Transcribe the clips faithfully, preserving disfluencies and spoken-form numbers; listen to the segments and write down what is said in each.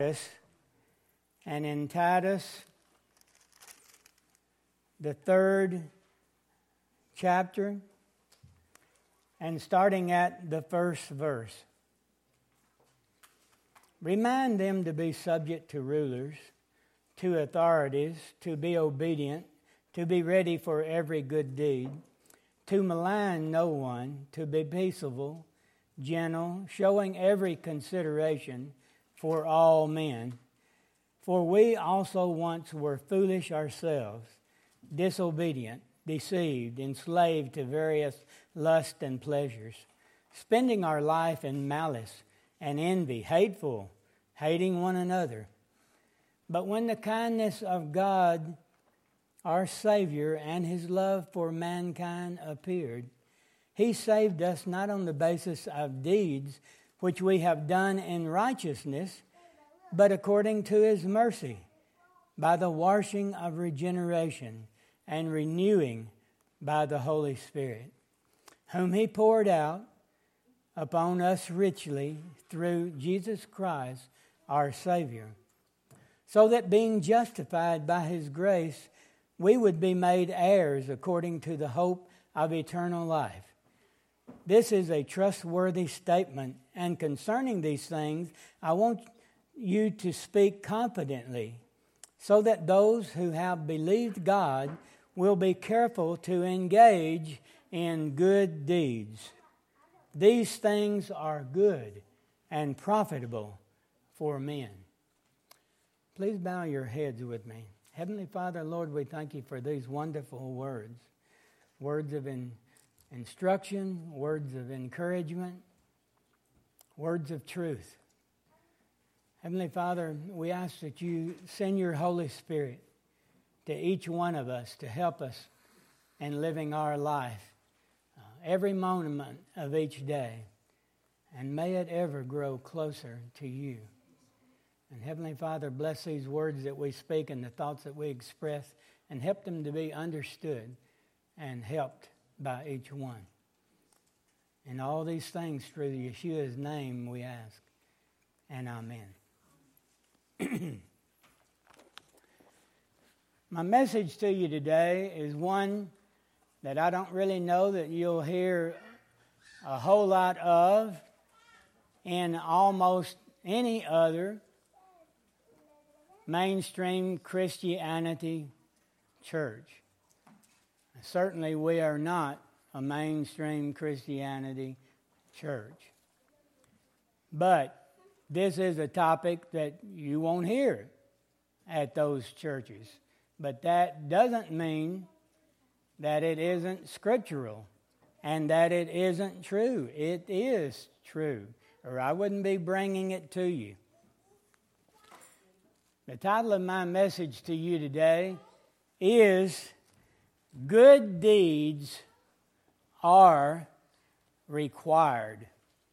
And in Titus, the third chapter, and starting at the first verse. Remind them to be subject to rulers, to authorities, to be obedient, to be ready for every good deed, to malign no one, to be peaceable, gentle, showing every consideration for all men. For we also once were foolish ourselves, disobedient, deceived, enslaved to various lusts and pleasures, spending our life in malice and envy, hateful, hating one another. But when the kindness of God, our Savior, and His love for mankind appeared, He saved us not on the basis of deeds which we have done in righteousness, but according to His mercy, by the washing of regeneration and renewing by the Holy Spirit, whom He poured out upon us richly through Jesus Christ, our Savior, so that being justified by His grace, we would be made heirs according to the hope of eternal life. This is a trustworthy statement, and concerning these things, I want you to speak confidently, so that those who have believed God will be careful to engage in good deeds. These things are good and profitable for men. Please bow your heads with me. Heavenly Father, Lord, we thank you for these wonderful words, words of in, instruction, words of encouragement, words of truth. Heavenly Father, we ask that you send your Holy Spirit to each one of us to help us in living our life uh, every moment of each day, and may it ever grow closer to you. And Heavenly Father, bless these words that we speak and the thoughts that we express, and help them to be understood and helped by each one. And all these things through Yeshua's name we ask, and amen. My message to you today is one that I don't really know that you'll hear a whole lot of in almost any other mainstream Christianity church. Certainly we are not a mainstream Christianity church. But this is a topic that you won't hear at those churches. But that doesn't mean that it isn't scriptural and that it isn't true. It is true, or I wouldn't be bringing it to you. The title of my message to you today is Good Deeds Are Required.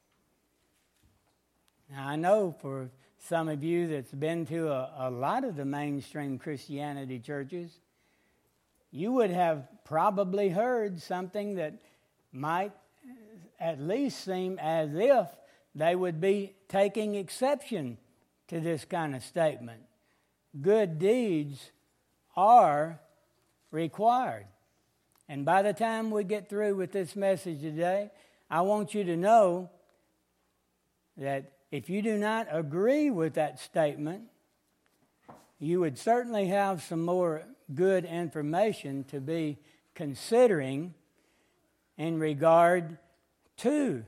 Now, I know for some of you that's been to a, a lot of the mainstream Christianity churches, you would have probably heard something that might at least seem as if they would be taking exception to this kind of statement. Good deeds are required. And by the time we get through with this message today, I want you to know that if you do not agree with that statement, you would certainly have some more good information to be considering in regard to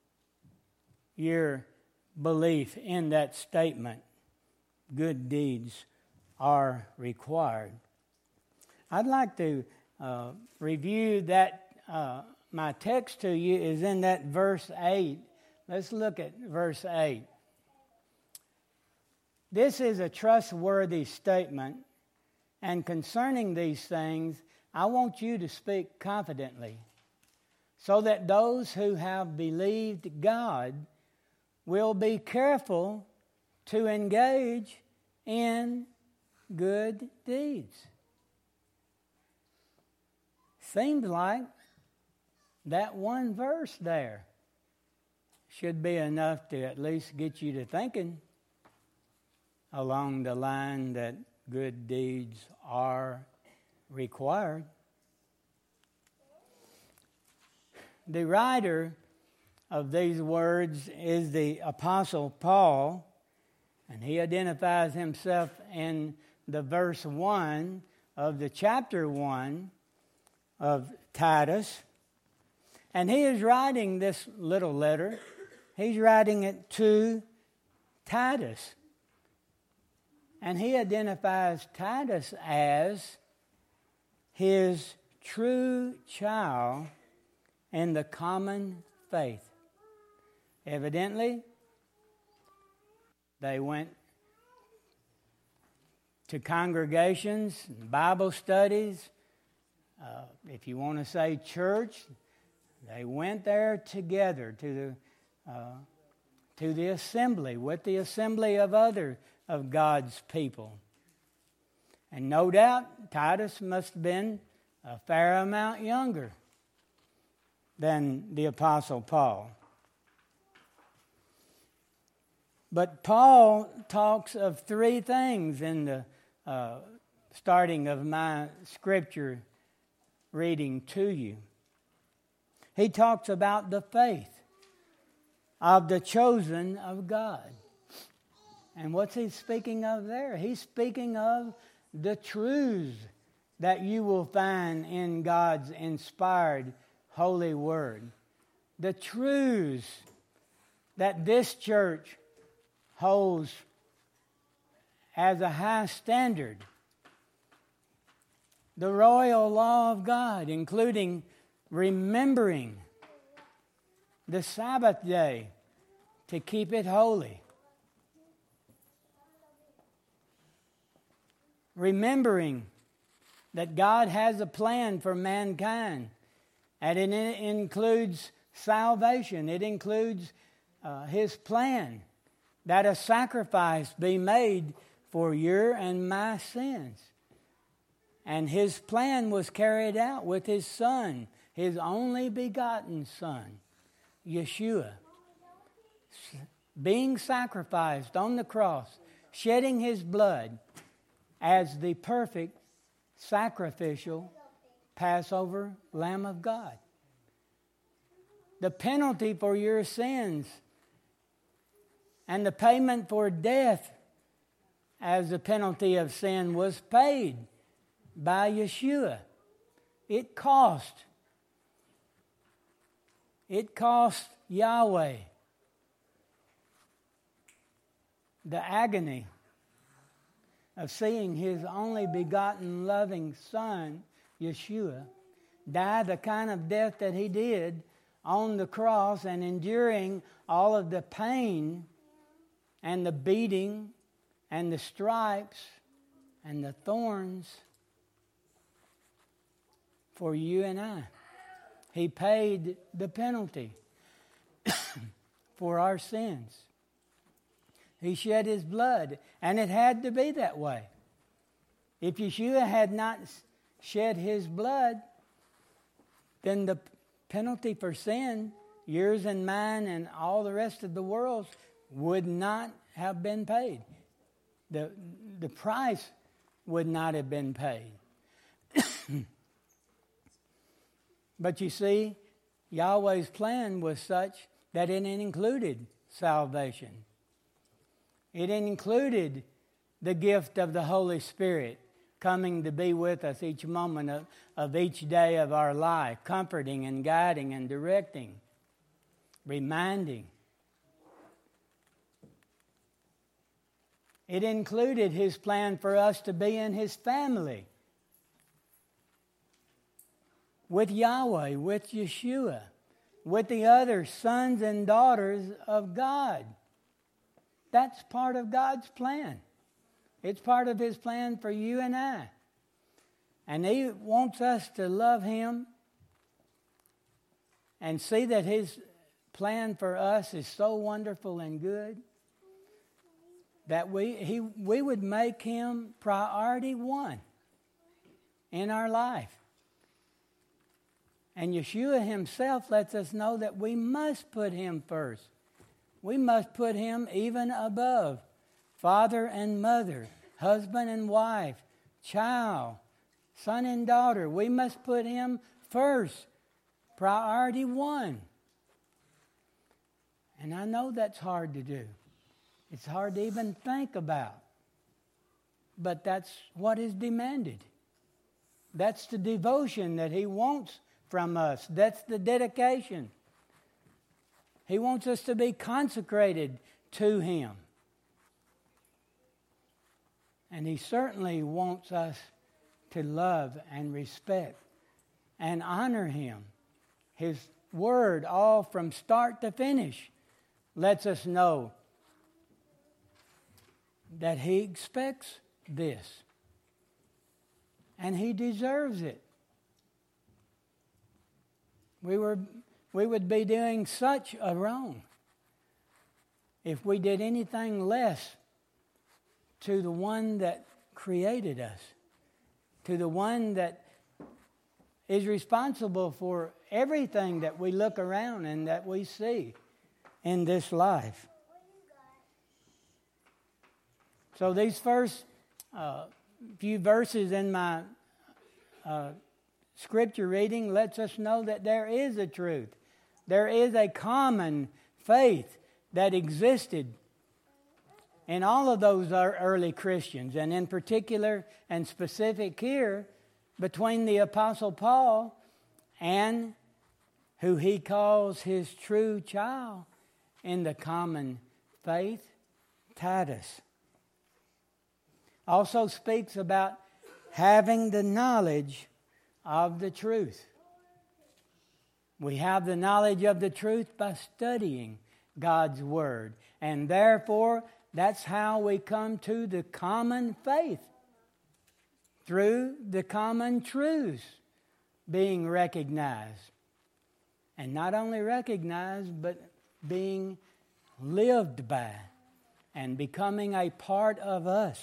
your belief in that statement. Good deeds are required. I'd like to uh, review that. Uh, my text to you is in that verse eight. Let's look at verse eight. This is a trustworthy statement, and concerning these things, I want you to speak confidently, so that those who have believed God will be careful to engage in good deeds. Seems like that one verse there should be enough to at least get you to thinking. along the line that good deeds are required. The writer of these words is the Apostle Paul, and he identifies himself in the verse one of the chapter one of Titus. And he is writing this little letter. He's writing it to Titus. And he identifies Titus as his true child in the common faith. Evidently, they went to congregations, Bible studies, uh, if you want to say church, they went there together to the uh, to the assembly, with the assembly of other of God's people. And no doubt, Titus must have been a fair amount younger than the Apostle Paul. But Paul talks of three things in the uh, starting of my scripture reading to you. He talks about the faith of the chosen of God. And what's he speaking of there? He's speaking of the truths that you will find in God's inspired holy word. The truths that this church holds as a high standard. The royal law of God, including remembering the Sabbath day to keep it holy. Remembering that God has a plan for mankind, and it includes salvation. It includes uh, His plan that a sacrifice be made for your and my sins. And His plan was carried out with His Son, His only begotten Son, Yeshua, being sacrificed on the cross, shedding His blood as the perfect sacrificial Passover Lamb of God. The penalty for your sins and the payment for death as the penalty of sin was paid by Yeshua. It cost. It cost Yahweh the agony of seeing His only begotten loving Son, Yeshua, die the kind of death that He did on the cross and enduring all of the pain and the beating and the stripes and the thorns for you and I. He paid the penalty for our sins. He shed His blood, and it had to be that way. If Yeshua had not shed His blood, then the penalty for sin, yours and mine and all the rest of the world's, would not have been paid. The, the price would not have been paid. But you see, Yahweh's plan was such that it included salvation. It included the gift of the Holy Spirit coming to be with us each moment of, of each day of our life, comforting and guiding and directing, reminding. It included His plan for us to be in His family, with Yahweh, with Yeshua, with the other sons and daughters of God. That's part of God's plan. It's part of His plan for you and I. And He wants us to love Him and see that His plan for us is so wonderful and good that we he we would make Him priority one in our life. And Yeshua Himself lets us know that we must put Him first. We must put Him even above father and mother, husband and wife, child, son and daughter. We must put Him first, priority one. And I know that's hard to do. It's hard to even think about. But that's what is demanded. That's the devotion that He wants from us. That's the dedication. He wants us to be consecrated to Him. And He certainly wants us to love and respect and honor Him. His Word, all from start to finish, lets us know that He expects this. And He deserves it. We were, we would be doing such a wrong if we did anything less to the one that created us, to the one that is responsible for everything that we look around and that we see in this life. So these first uh, few verses in my uh, scripture reading lets us know that there is a truth. There is a common faith that existed in all of those early Christians, and in particular and specific here, between the Apostle Paul and who he calls his true child in the common faith, Titus. Also speaks about having the knowledge of the truth. We have the knowledge of the truth by studying God's Word. And therefore, that's how we come to the common faith. Through the common truths being recognized. And not only recognized, but being lived by and becoming a part of us.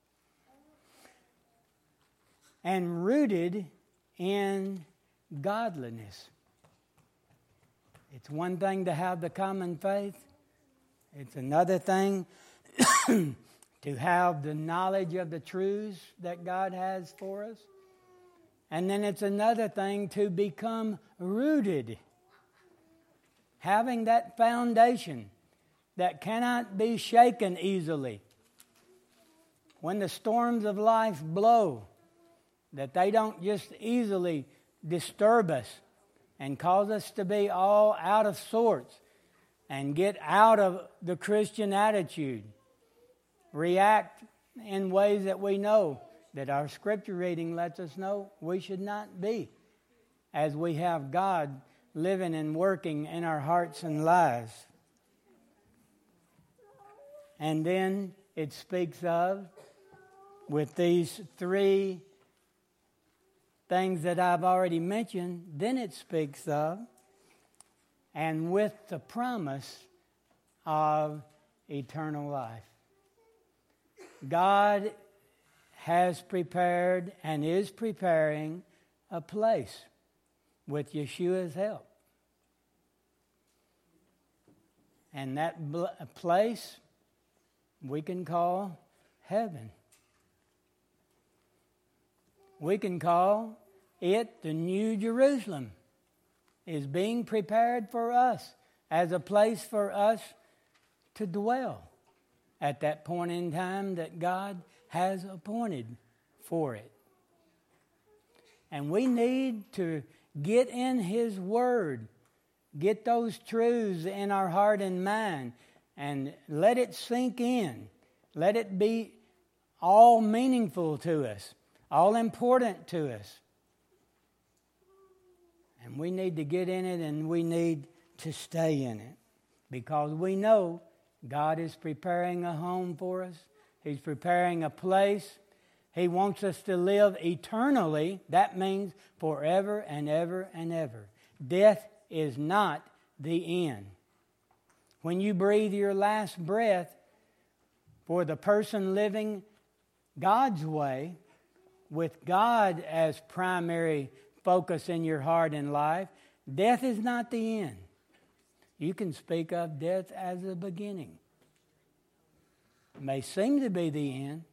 And rooted in godliness. It's one thing to have the common faith. It's another thing to have the knowledge of the truths that God has for us. And then it's another thing to become rooted. Having that foundation that cannot be shaken easily. When the storms of life blow, that they don't just easily disturb us and cause us to be all out of sorts and get out of the Christian attitude. React in ways that we know that our scripture reading lets us know we should not be, as we have God living and working in our hearts and lives. And then it speaks of, with these three things that I've already mentioned, then it speaks of, and with the promise of eternal life. God has prepared and is preparing a place with Yeshua's help. And that bl- place we can call heaven. We can call it the New Jerusalem. Is being prepared for us as a place for us to dwell at that point in time that God has appointed for it. And we need to get in His Word, get those truths in our heart and mind, and let it sink in. Let it be all meaningful to us, all important to us. And we need to get in it, and we need to stay in it. Because we know God is preparing a home for us. He's preparing a place. He wants us to live eternally. That means forever and ever and ever. Death is not the end. When you breathe your last breath, for the person living God's way, with God as primary focus in your heart and life, death is not the end. You can speak of death as a beginning. may seem to be the end.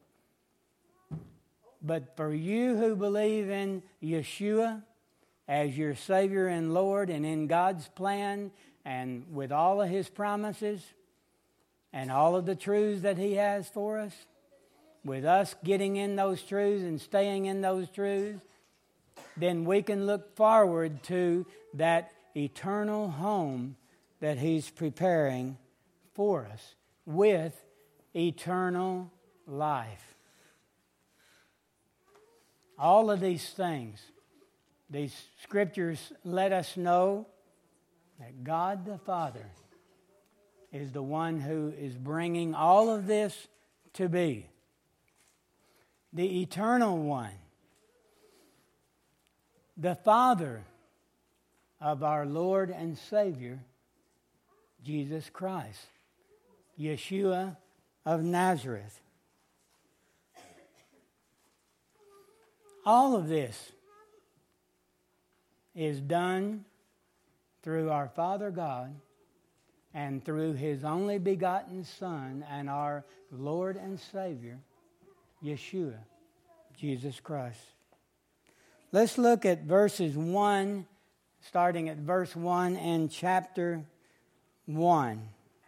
But for you who believe in Yeshua as your Savior and Lord, and in God's plan, and with all of His promises, and all of the truths that He has for us, with us getting in those truths and staying in those truths, then we can look forward to that eternal home that He's preparing for us with eternal life. All of these things, these scriptures let us know that God the Father is the one who is bringing all of this to be. The Eternal One, the Father of our Lord and Savior, Jesus Christ, Yeshua of Nazareth. All of this is done through our Father God and through His only begotten Son and our Lord and Savior, Yeshua, Jesus Christ. Let's look at verses one, starting at verse one in chapter one.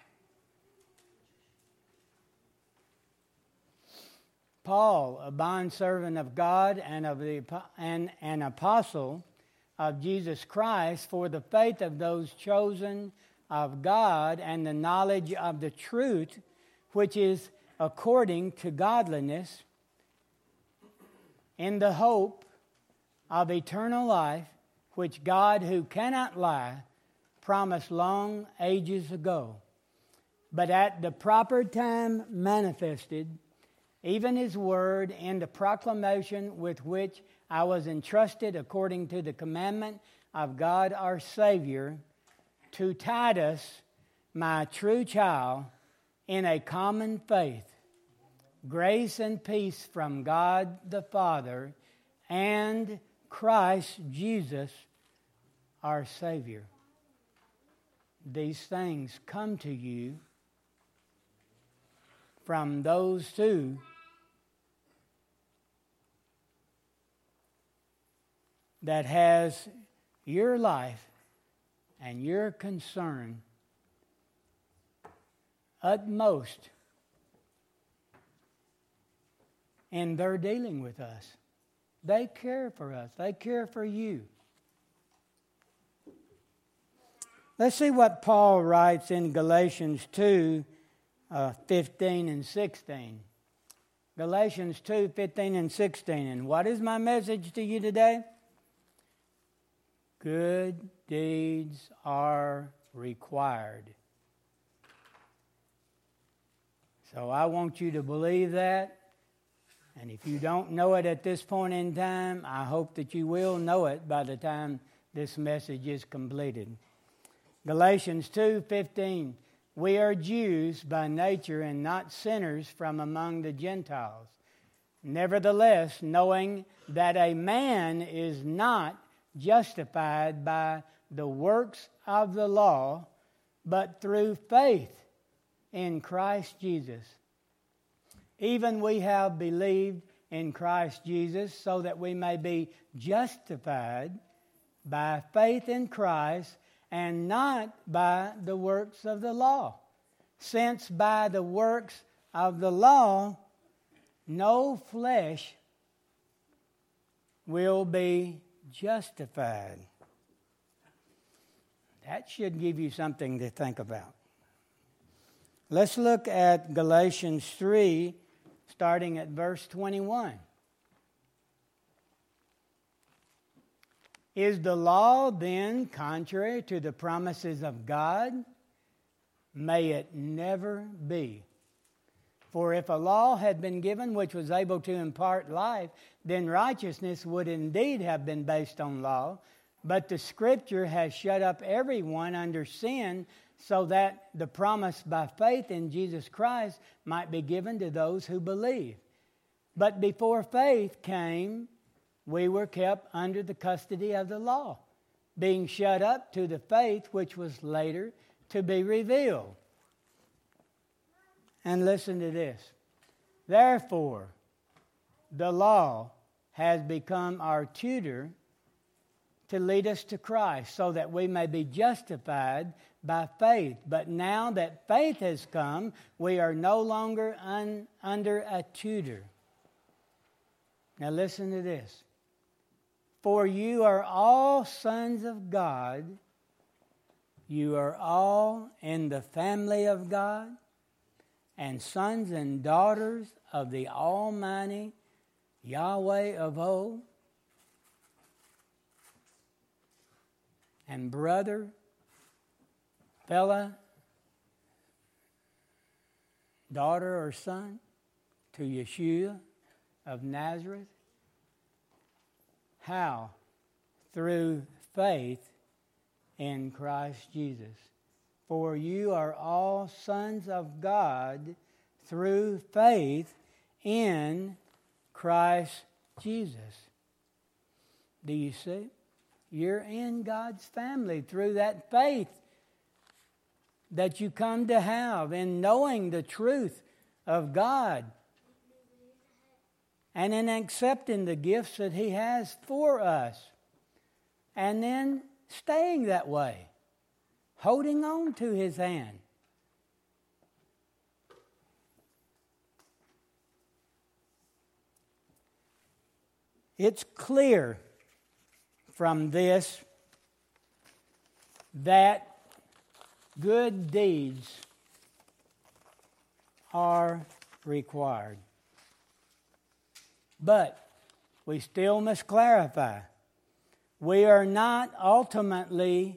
Paul, a bondservant of God and of the and an apostle of Jesus Christ, for the faith of those chosen of God and the knowledge of the truth, which is according to godliness, in the hope of eternal life, which God, who cannot lie, promised long ages ago, but at the proper time manifested, even His word in the proclamation with which I was entrusted according to the commandment of God our Savior, to Titus, my true child, in a common faith, grace and peace from God the Father and Christ Jesus our Savior. These things come to you from those two that has your life and your concern utmost in their dealing with us. They care for us. They care for you. Let's see what Paul writes in Galatians two, uh, fifteen and sixteen. Galatians two, fifteen and sixteen. And what is my message to you today? Good deeds are required. So I want you to believe that. And if you don't know it at this point in time, I hope that you will know it by the time this message is completed. Galatians two fifteen. We are Jews by nature and not sinners from among the Gentiles. Nevertheless, knowing that a man is not justified by the works of the law, but through faith in Christ Jesus. Even we have believed in Christ Jesus so that we may be justified by faith in Christ and not by the works of the law. Since by the works of the law, no flesh will be justified. That should give you something to think about. Let's look at Galatians three, starting at verse twenty-one. Is the law then contrary to the promises of God? May it never be. For if a law had been given which was able to impart life, then righteousness would indeed have been based on law. But the Scripture has shut up everyone under sin, so that the promise by faith in Jesus Christ might be given to those who believe. But before faith came, we were kept under the custody of the law, being shut up to the faith which was later to be revealed. And listen to this. Therefore, the law has become our tutor to lead us to Christ, so that we may be justified by faith. But now that faith has come, we are no longer un, under a tutor. Now listen to this. For you are all sons of God. You are all in the family of God, and sons and daughters of the Almighty Yahweh of old. And brother, fella, daughter or son to Yeshua of Nazareth. How? Through faith in Christ Jesus. For you are all sons of God through faith in Christ Jesus. Do you see? You're in God's family through that faith that you come to have in knowing the truth of God and in accepting the gifts that He has for us, and then staying that way, holding on to His hand. It's clear from this that good deeds are required. But we still must clarify, we are not ultimately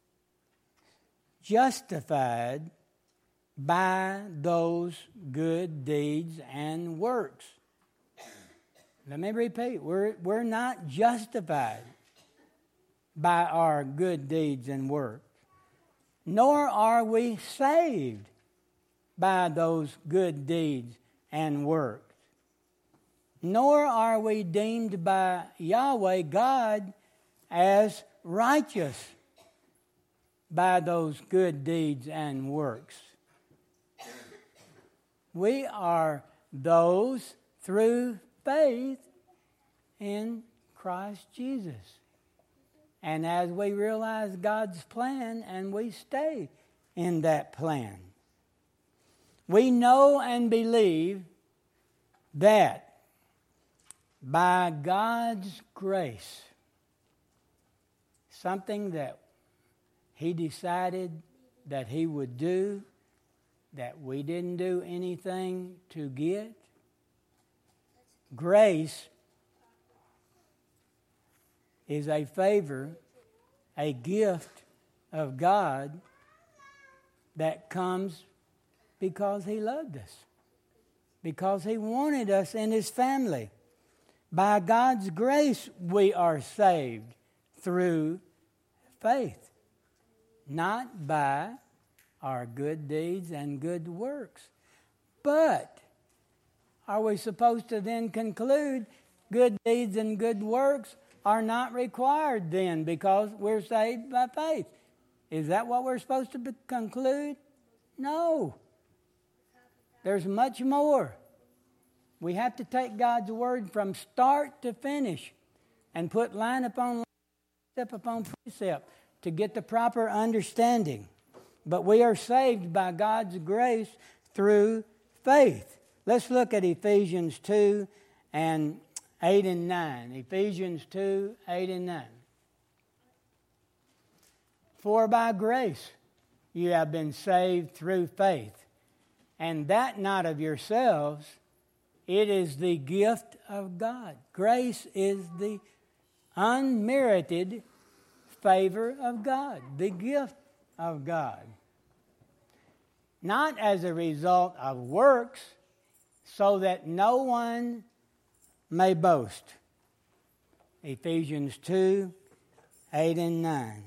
justified by those good deeds and works. Let me repeat, we're, we're not justified by our good deeds and works, nor are we saved by those good deeds and works, nor are we deemed by Yahweh God as righteous by those good deeds and works. We are those through faith in Christ Jesus. And as we realize God's plan and we stay in that plan, we know and believe that by God's grace, something that He decided that He would do, that we didn't do anything to get, grace is a favor, a gift of God that comes because He loved us, because He wanted us in His family. By God's grace, we are saved through faith, not by our good deeds and good works. But are we supposed to then conclude good deeds and good works are not required then because we're saved by faith? Is that what we're supposed to be- conclude? No. There's much more. We have to take God's word from start to finish and put line upon line, precept upon precept to get the proper understanding. But we are saved by God's grace through faith. Let's look at Ephesians two and eight and nine. Ephesians two, eight and nine. For by grace you have been saved through faith, and that not of yourselves, it is the gift of God. Grace is the unmerited favor of God, the gift of God. Not as a result of works, so that no one may boast. Ephesians two, eight and nine.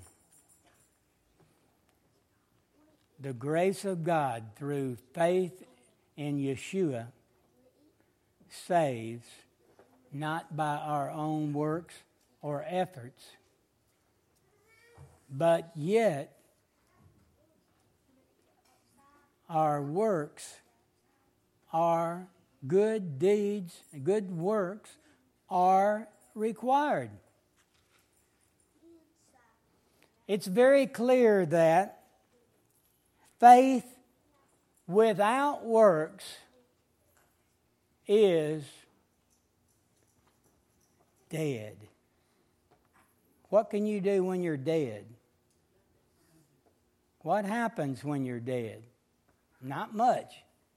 The grace of God through faith in Yeshua saves, not by our own works or efforts, but yet our works are good deeds, good works are required. It's very clear that faith without works is dead. What can you do when you're dead? What happens when you're dead? Not much.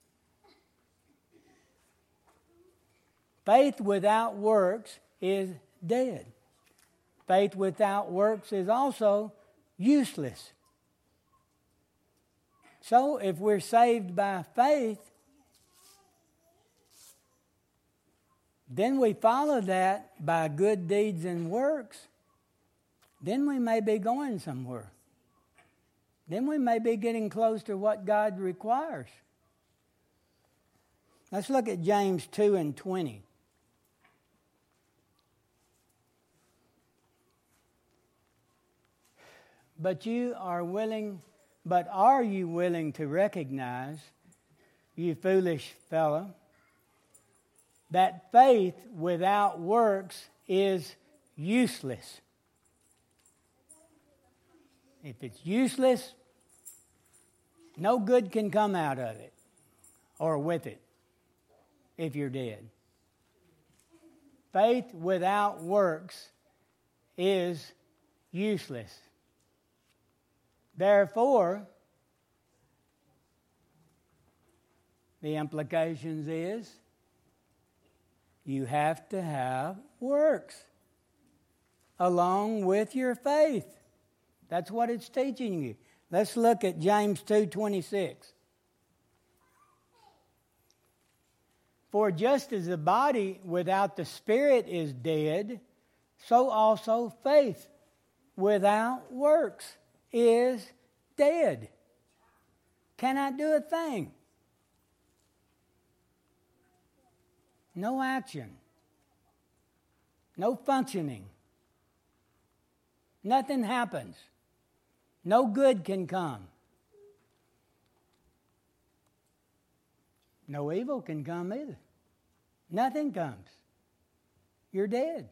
Faith without works is dead. Faith without works is also useless. So if we're saved by faith, then we follow that by good deeds and works, then we may be going somewhere. Then we may be getting close to what God requires. Let's look at James two and twenty. But you are willing, but are you willing to recognize, you foolish fellow, that faith without works is useless? If it's useless, no good can come out of it or with it if you're dead. Faith without works is useless. Therefore, the implications is you have to have works along with your faith. That's what it's teaching you. Let's look at James two twenty-six. For just as the body without the spirit is dead, so also faith without works is dead. Cannot do a thing. No action. No functioning. Nothing happens. No good can come. No evil can come either. Nothing comes. You're dead.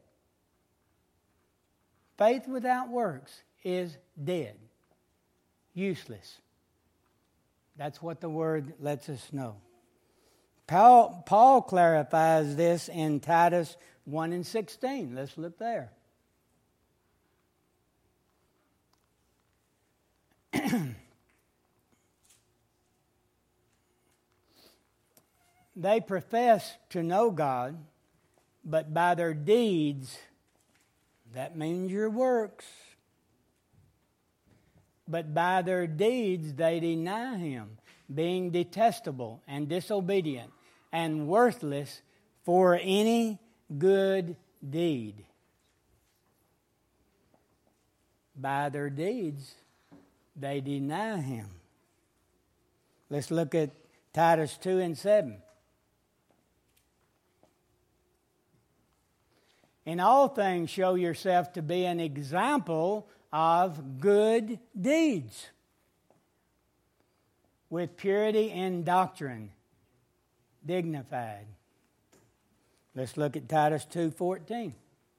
Faith without works is dead. Useless. That's what the word lets us know. Paul, Paul clarifies this in Titus one and sixteen. Let's look there. They profess to know God, but by their deeds, that means your works, but by their deeds they deny Him, being detestable and disobedient and worthless for any good deed. By their deeds, they deny Him. Let's look at Titus two and seven. In all things show yourself to be an example of good deeds, with purity in doctrine, dignified. Let's look at Titus two fourteen.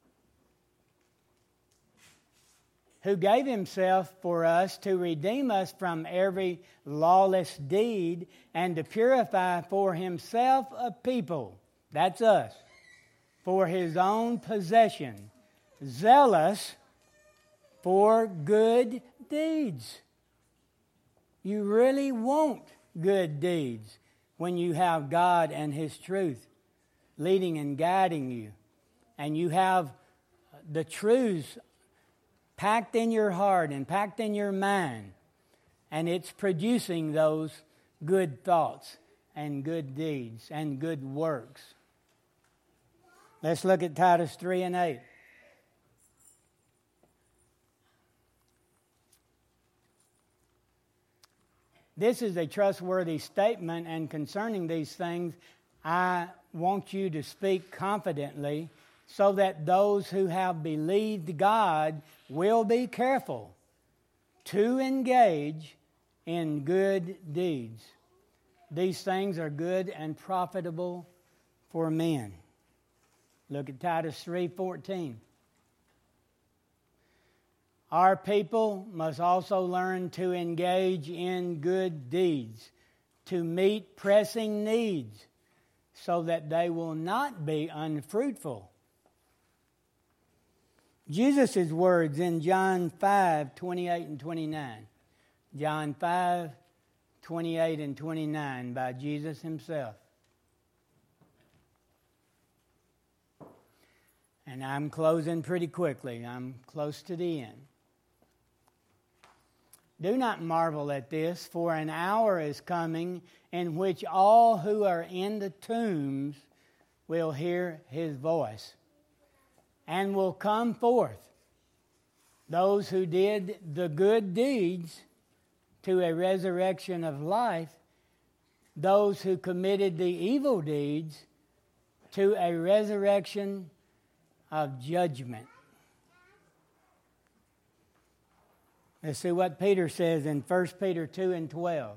Who gave Himself for us to redeem us from every lawless deed and to purify for Himself a people, that's us, for His own possession, zealous for good deeds. You really want good deeds when you have God and His truth leading and guiding you, and you have the truths packed in your heart and packed in your mind, and it's producing those good thoughts and good deeds and good works. Let's look at Titus three and eight. This is a trustworthy statement, and concerning these things, I want you to speak confidently, so that those who have believed God will be careful to engage in good deeds. These things are good and profitable for men. Look at Titus three fourteen. Our people must also learn to engage in good deeds, to meet pressing needs, so that they will not be unfruitful. Jesus' words in John five twenty-eight and twenty-nine. John five twenty-eight and twenty-nine by Jesus himself. And I'm closing pretty quickly. I'm close to the end. Do not marvel at this, for an hour is coming in which all who are in the tombs will hear his voice and will come forth. Those who did the good deeds to a resurrection of life, those who committed the evil deeds to a resurrection of judgment. Let's see what Peter says in First Peter two and twelve.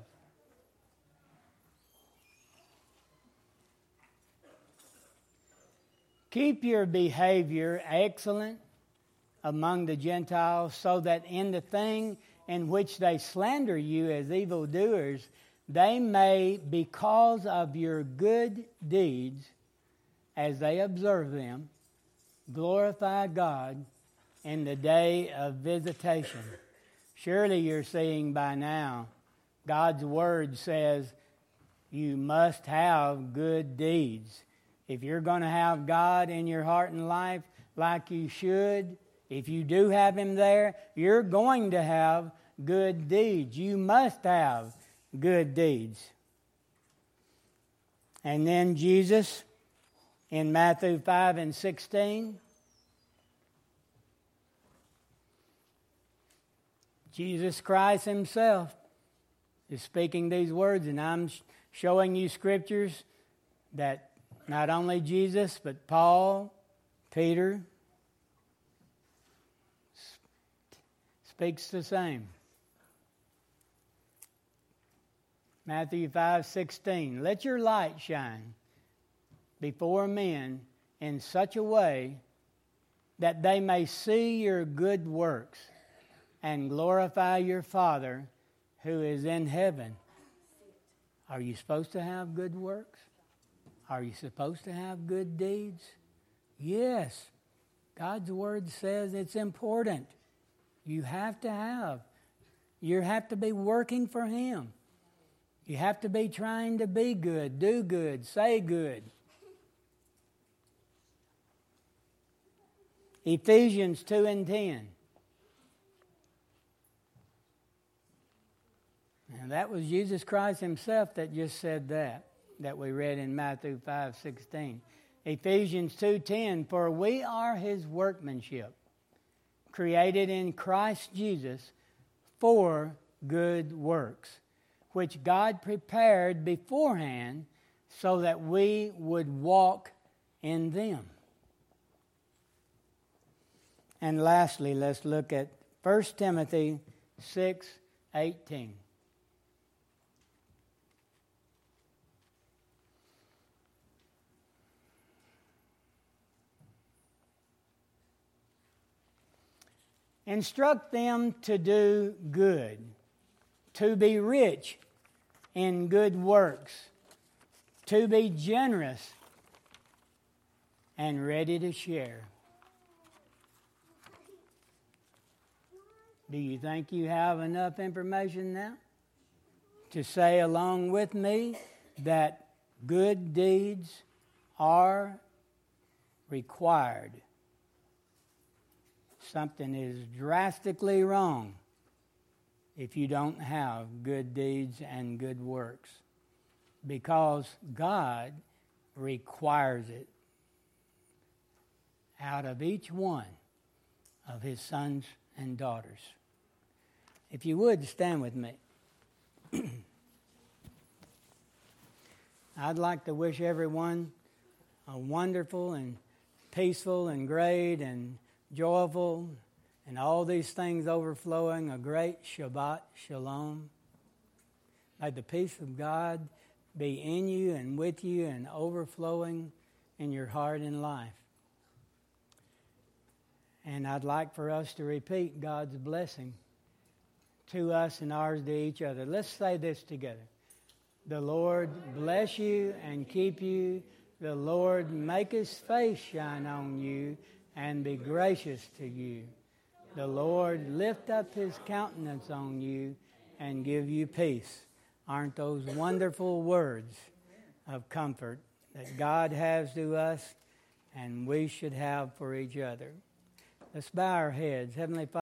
Keep your behavior excellent among the Gentiles, so that in the thing in which they slander you as evildoers, they may, because of your good deeds, as they observe them, glorify God in the day of visitation. Surely you're seeing by now, God's Word says you must have good deeds. If you're going to have God in your heart and life like you should, if you do have Him there, you're going to have good deeds. You must have good deeds. And then Jesus in Matthew five and sixteen, Jesus Christ himself is speaking these words, and I'm showing you scriptures that not only Jesus, but Paul, Peter, speaks the same. Matthew five sixteen, let your light shine before men in such a way that they may see your good works and glorify your Father who is in heaven. Are you supposed to have good works? Are you supposed to have good deeds? Yes. God's Word says it's important. You have to have. You have to be working for Him. You have to be trying to be good, do good, say good. Ephesians two and ten. And that was Jesus Christ himself that just said that, that we read in Matthew five sixteen. Ephesians two ten, for we are His workmanship, created in Christ Jesus for good works, which God prepared beforehand so that we would walk in them. And lastly, let's look at First Timothy six eighteen. Instruct them to do good, to be rich in good works, to be generous and ready to share. Do you think you have enough information now to say along with me that good deeds are required? Something is drastically wrong if you don't have good deeds and good works, because God requires it out of each one of His sons and daughters. If you would, stand with me. I'd like to wish everyone a wonderful and peaceful and great and joyful, and all these things overflowing, a great Shabbat Shalom. May the peace of God be in you and with you and overflowing in your heart and life. And I'd like for us to repeat God's blessing to us and ours to each other. Let's say this together. The Lord bless you and keep you. The Lord make his face shine on you and be gracious to you. The Lord lift up his countenance on you and give you peace. Aren't those wonderful words of comfort that God has to us and we should have for each other? Let's bow our heads. Heavenly Father,